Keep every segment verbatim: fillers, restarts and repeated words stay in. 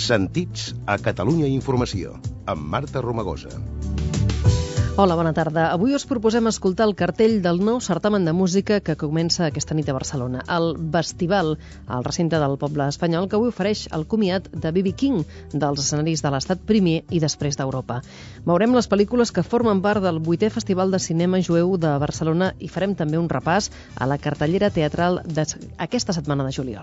Sentits a Catalunya Informació, amb Marta Romagosa. Hola, bona tarda. Avui us proposem escoltar el cartell del nou certamen de música que comença aquesta nit a Barcelona, el Vestival, al recinte del poble espanyol, que avui ofereix el comiat de B B King dels escenaris de l'Estat primer i després d'Europa. Veurem les pel·lícules que formen part del vuitè Festival de Cinema Jueu de Barcelona i farem també un repàs a la cartellera teatral d'aquesta setmana de juliol.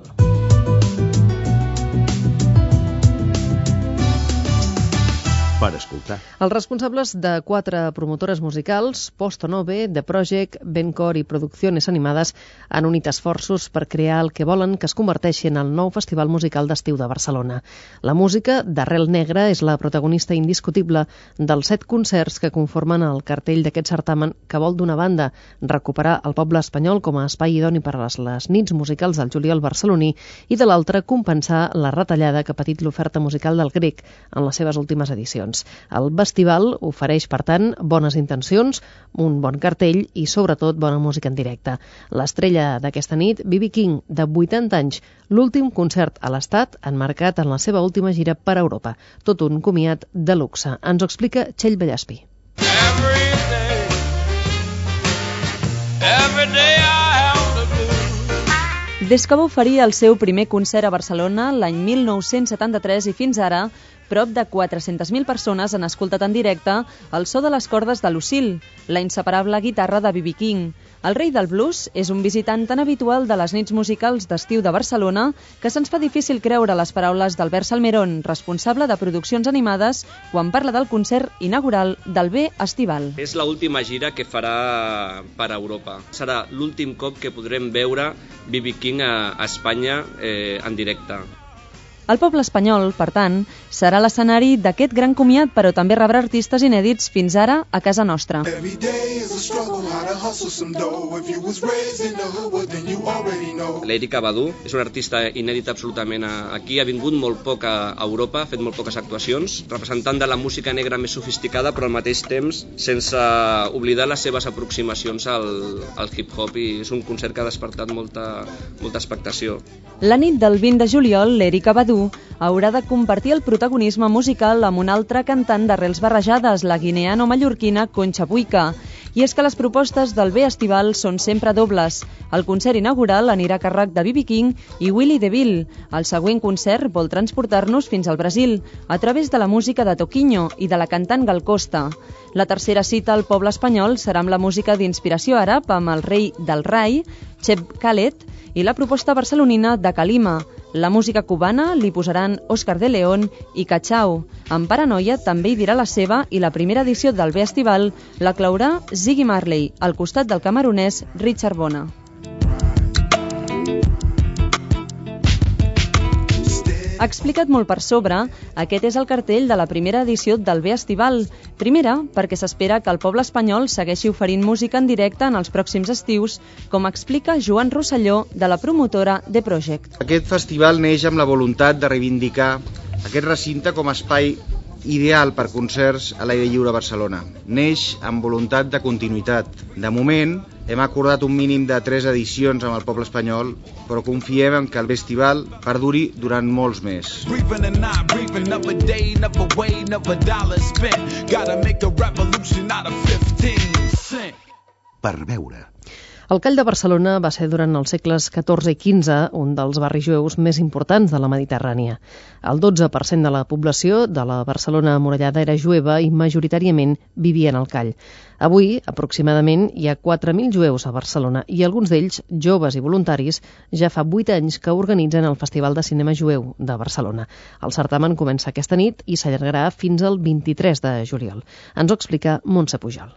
Per escoltar. Els responsables de quatre promotores musicals, Posto Nove, The Project, Bencor i Producciones Animades, han unit esforços per crear el que volen que es converteixi en el nou festival musical d'estiu de Barcelona. La música d'arrel negra és la protagonista indiscutible dels set concerts que conformen el cartell d'aquest certamen, que vol d'una banda recuperar el poble espanyol com a espai idoni per a les, les nits musicals del juliol barceloní i de l'altra compensar la retallada que ha patit l'oferta musical del grec en les seves últimes edicions. El festival ofereix, per tant, bones intencions, un bon cartell i, sobretot, bona música en directe. L'estrella d'aquesta nit, B B King, de vuitanta anys, l'últim concert a l'Estat enmarcat en la seva última gira per Europa. Tot un comiat de luxe. Ens ho explica Txell Bellaspi. Every day, every day I have the blues. Des que va oferir el seu primer concert a Barcelona l'any mil nou-cents setanta-tres i fins ara, prop de quatre-centes mil persones han escoltat en directe el so de les cordes de Lucille, la inseparable guitarra de B B King. El rei del blues és un visitant tan habitual de les nits musicals d'estiu de Barcelona que se'ns fa difícil creure les paraules d'Albert Salmerón, responsable de produccions animades, quan parla del concert inaugural del B Estival. És l'última gira que farà per a Europa. Serà l'últim cop que podrem veure B B King a Espanya eh, en directe. El poble espanyol, per tant, serà l'escenari d'aquest gran comiat, però també rebrà artistes inèdits fins ara a casa nostra. L'Erykah Badu és un artista inèdit absolutament aquí, ha vingut molt poc a Europa, ha fet molt poques actuacions, representant de la música negra més sofisticada, però al mateix temps sense oblidar les seves aproximacions al, al hip-hop, i és un concert que ha despertat molta, molta expectació. La nit del vint de juliol, l'Erykah Badu haurà de compartir el protagonisme musical amb una altra cantant d'arrels barrejades, la guineano-mallorquina Concha Buica. I és que les propostes del B Estival són sempre dobles. El concert inaugural anirà a càrrec de B B King i Willie DeVille. El següent concert vol transportar-nos fins al Brasil, a través de la música de Toquinho i de la cantant Gal Costa. La tercera cita al poble espanyol serà amb la música d'inspiració àrab, amb el rei del rai, Cheb Khaled, i la proposta barcelonina de Kalima. La música cubana li posaran Oscar de León i Cachao. En Paranoia també hi dirà la seva, i la primera edició del B Estival la claurà Ziggy Marley, al costat del camerunès Richard Bona. Explicat molt per sobre, aquest és el cartell de la primera edició del B Estival. Primera, perquè s'espera que el poble espanyol segueixi oferint música en directe en els pròxims estius, com explica Joan Rosselló, de la promotora The Project. Aquest festival neix amb la voluntat de reivindicar aquest recinte com a espai ideal per concerts a l'aire lliure a Barcelona. Neix amb voluntat de continuïtat. De moment, hem acordat un mínim de tres edicions amb el poble espanyol, però confiem en que el festival perduri durant molts més. Per veure. El Call de Barcelona va ser durant els segles catorze i quinze un dels barris jueus més importants de la Mediterrània. El dotze per cent de la població de la Barcelona amurallada era jueva i majoritàriament vivia en el Call. Avui, aproximadament, hi ha quatre mil jueus a Barcelona i alguns d'ells, joves i voluntaris, ja fa vuit anys que organitzen el Festival de Cinema Jueu de Barcelona. El certamen comença aquesta nit i s'allargarà fins al vint-i-tres de juliol. Ens ho explica Montse Pujol.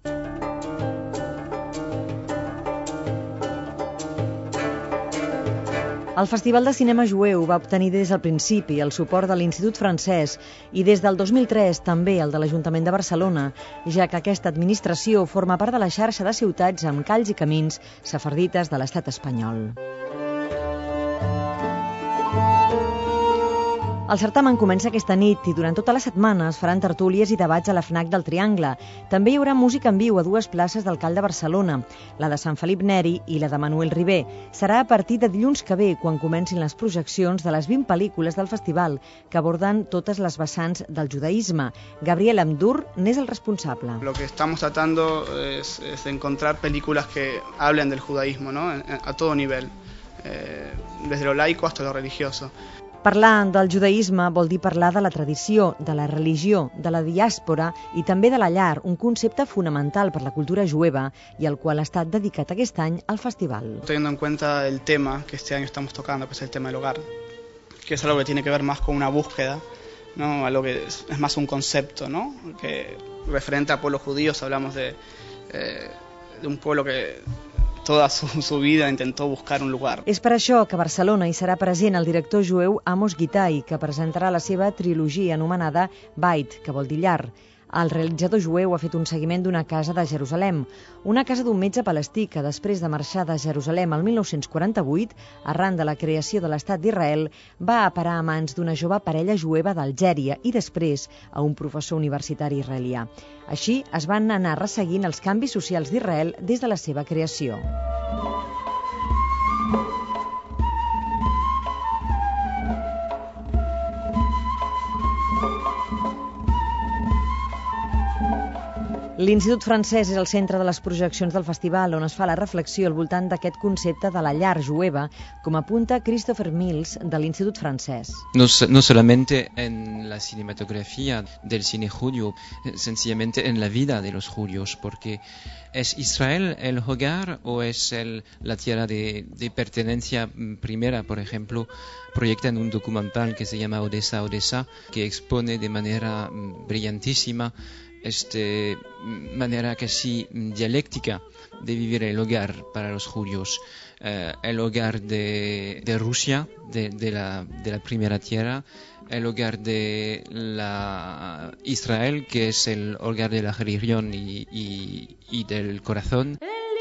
El Festival de Cinema Jueu va obtenir des del principi el suport de l'Institut Francès i des del dos mil tres també el de l'Ajuntament de Barcelona, ja que aquesta administració forma part de la xarxa de ciutats amb calls i camins sefardites de l'estat espanyol. El certamen comença aquesta nit i durant tota la setmana es faran tertúlies i debats a la FNAC del Triangle. També hi haurà música en viu a dues places del Call de Barcelona, la de Sant Felip Neri i la de Manuel Ribé. Serà a partir de dilluns que ve, quan comencin les projeccions de les vint pel·lícules del festival que aborden totes les vessants del judaïsme. Gabriel Amdur n'és el responsable. Lo que estamos tratando es, es encontrar películas que hablen del judaísmo, ¿no? A todo nivel, eh, desde lo laico hasta lo religioso. Parlar del judaïsme vol dir parlar de la tradició, de la religió, de la diàspora i també de la llar, un concepte fonamental per la cultura jueva i al qual ha estat dedicat aquest any al festival. Teniendo en cuenta el tema que este año estamos tocando, que es el tema del hogar, que es algo que tiene que ver más con una búsqueda, ¿no? Algo que es, es más un concepto, ¿no? Que referente a pueblos judíos hablamos de, eh, de un pueblo que toda su, su vida intentó buscar un lugar. És per això que a Barcelona hi serà present el director jueu Amos Gitai, que presentarà la seva trilogia anomenada Bait, que vol dir llar. El realitzador jueu ha fet un seguiment d'una casa de Jerusalem, una casa d'un metge palestí que després de marxar de Jerusalem el mil nou-cents quaranta-vuit, arran de la creació de l'Estat d'Israel, va a parar a mans d'una jove parella jueva d'Algèria i després a un professor universitari israelià. Així es van anar resseguint els canvis socials d'Israel des de la seva creació. L'Institut Francès és el centre de les projeccions del festival, on es fa la reflexió al voltant d'aquest concepte de la llar jueva, com apunta Christopher Mills, de l'Institut Francès. No, no solamente en la cinematografía del cine judío, sencillamente en la vida de los judíos, porque ¿es Israel el hogar o es el, la tierra de, de pertenencia primera? Por ejemplo, proyectan un documental que se llama Odessa, Odessa, que expone de manera brillantísima este manera casi dialéctica de vivir el hogar para los judíos. Eh, el hogar de, de Rusia, de, de, la, de la primera tierra, el hogar de la Israel, que es el hogar de la religión y, y, y del corazón.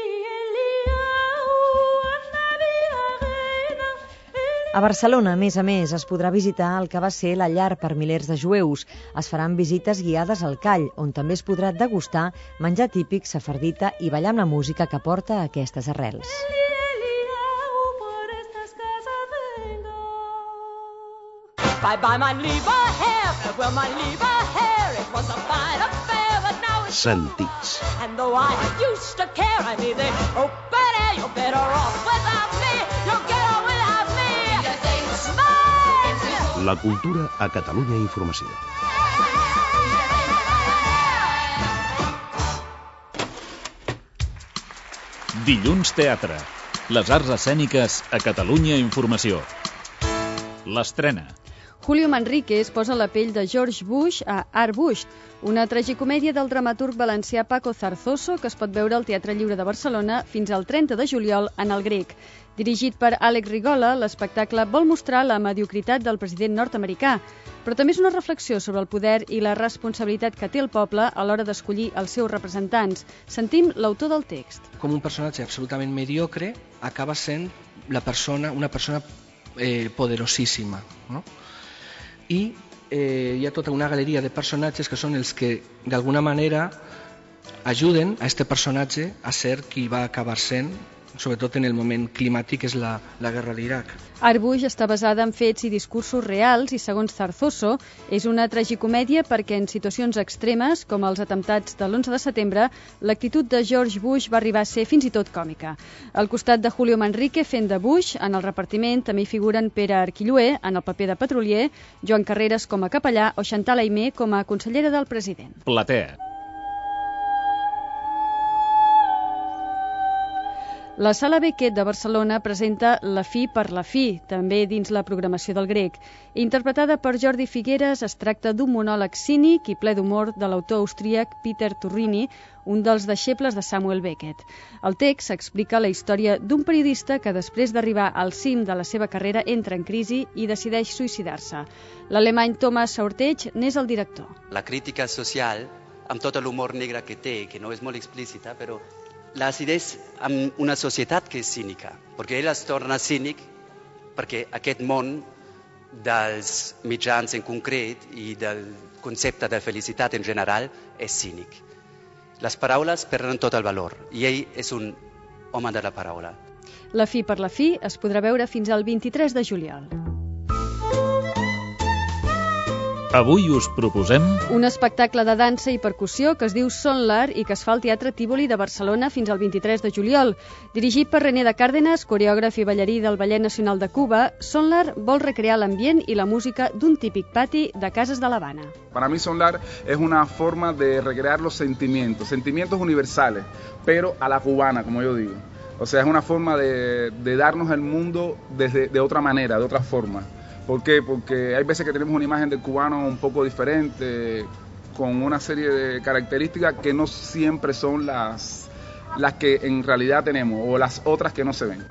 A Barcelona, a més a més, es podrà visitar el que va ser la llar per milers de jueus. Es faran visites guiades al call, on també es podrà degustar menjar típic, sefardita i ballar amb la música que porta a aquestes arrels. Sentits. La cultura a Catalunya Informació. Dilluns Teatre. Les arts escèniques a Catalunya Informació. L'estrena. Julio Manríquez posa la pell de George Bush a Art Bush, una tragicomèdia del dramaturg valencià Paco Zarzoso que es pot veure al Teatre Lliure de Barcelona fins al trenta de juliol en el Grec. Dirigit per Àlex Rigola, l'espectacle vol mostrar la mediocritat del president nord-americà, però també és una reflexió sobre el poder i la responsabilitat que té el poble a l'hora d'escollir els seus representants. Sentim l'autor del text. Com un personatge absolutament mediocre acaba sent la persona, una persona eh, poderosíssima, no? I eh, hi ha tota una galeria de personatges que són els que d'alguna manera ajuden a este personatge a ser qui va acabar sent, sobretot en el moment climàtic, que és la, la guerra d'Iraq. Art Bush està basada en fets i discursos reals i, segons Zarzoso, és una tragicomèdia perquè en situacions extremes, com els atemptats de l'onze de setembre, l'actitud de George Bush va arribar a ser fins i tot còmica. Al costat de Julio Manrique fent de Bush, en el repartiment també hi figuren Pere Arquillué, en el paper de petrolier, Joan Carreras com a capellà o Chantal Aimé com a consellera del president. Platea. La Sala Beckett de Barcelona presenta La fi per la fi, també dins la programació del Grec. Interpretada per Jordi Figueres, es tracta d'un monòleg cínic i ple d'humor de l'autor austríac Peter Turrini, un dels deixebles de Samuel Beckett. El text explica la història d'un periodista que després d'arribar al cim de la seva carrera entra en crisi i decideix suïcidar-se. L'alemany Thomas Saurteg n'és el director. La crítica social, amb tot l'humor negre que té, que no és molt explícita, però la decideix amb una societat que és cínica, perquè ell es torna cínic perquè aquest món dels mitjans en concret i del concepte de felicitat en general és cínic. Les paraules perden tot el valor i ell és un home de la paraula. La fi per la fi es podrà veure fins al vint-i-tres de juliol. Avui us proposem un espectacle de dansa i percussió que es diu Sonlar i que es fa al Teatre Tívoli de Barcelona fins al vint-i-tres de juliol. Dirigit per René de Cárdenas, coreògraf i ballarí del Ballet Nacional de Cuba, Sonlar vol recrear l'ambient i la música d'un típic pati de cases de l'Havana. Para mí Sonlar es una forma de recrear los sentimientos, sentimientos universales, pero a la cubana, como yo digo. O sea, es una forma de, de darnos el mundo desde, de otra manera, de otra forma. ¿Por qué? Porque hay veces que tenemos una imagen del cubano un poco diferente, con una serie de características que no siempre son las, las que en realidad tenemos o las otras que no se ven.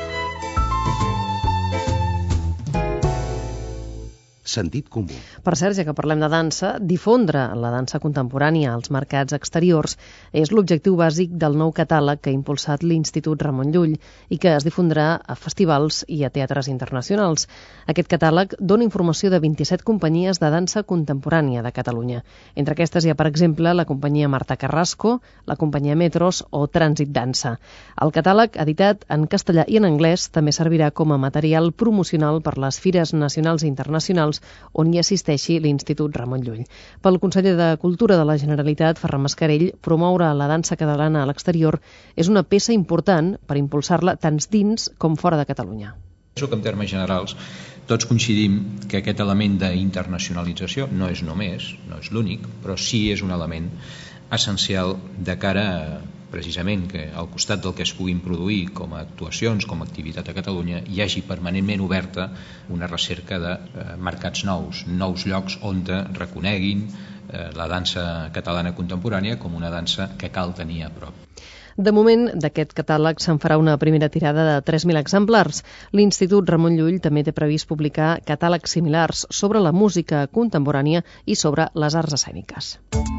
Sentit comú. Per cert, ja que parlem de dansa, difondre la dansa contemporània als mercats exteriors és l'objectiu bàsic del nou catàleg que ha impulsat l'Institut Ramon Llull i que es difondrà a festivals i a teatres internacionals. Aquest catàleg dona informació de vint-i-set companyies de dansa contemporània de Catalunya. Entre aquestes hi ha, per exemple, la companyia Marta Carrasco, la companyia Metros o Trànsit Dansa. El catàleg, editat en castellà i en anglès, també servirà com a material promocional per les fires nacionals i internacionals on hi assisteixi l'Institut Ramon Llull. Pel conseller de Cultura de la Generalitat, Ferran Mascarell, promoure la dansa catalana a l'exterior és una peça important per impulsar-la tant dins com fora de Catalunya. Penso que en termes generals tots coincidim que aquest element d'internacionalització no és només, no és l'únic, però sí és un element essencial de cara a precisament que al costat del que es puguin produir com a actuacions, com a activitat a Catalunya, hi hagi permanentment oberta una recerca de eh, mercats nous, nous llocs on reconeguin eh, la dansa catalana contemporània com una dansa que cal tenir a prop. De moment, d'aquest catàleg se'n farà una primera tirada de tres mil exemplars. L'Institut Ramon Llull també té previst publicar catàlegs similars sobre la música contemporània i sobre les arts escèniques.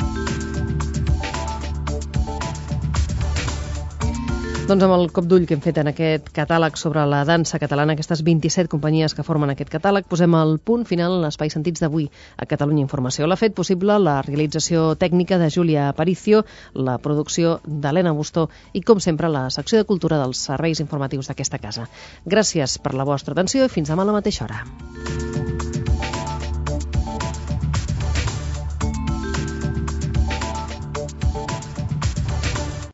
Doncs amb el cop d'ull que hem fet en aquest catàleg sobre la dansa catalana, aquestes vint-i-set companyies que formen aquest catàleg, posem el punt final en l'Espai Sentits d'avui a Catalunya Informació. L'ha fet possible la realització tècnica de Júlia Aparicio, la producció d'Helena Bustó i, com sempre, la secció de cultura dels serveis informatius d'aquesta casa. Gràcies per la vostra atenció i fins demà a la mateixa hora.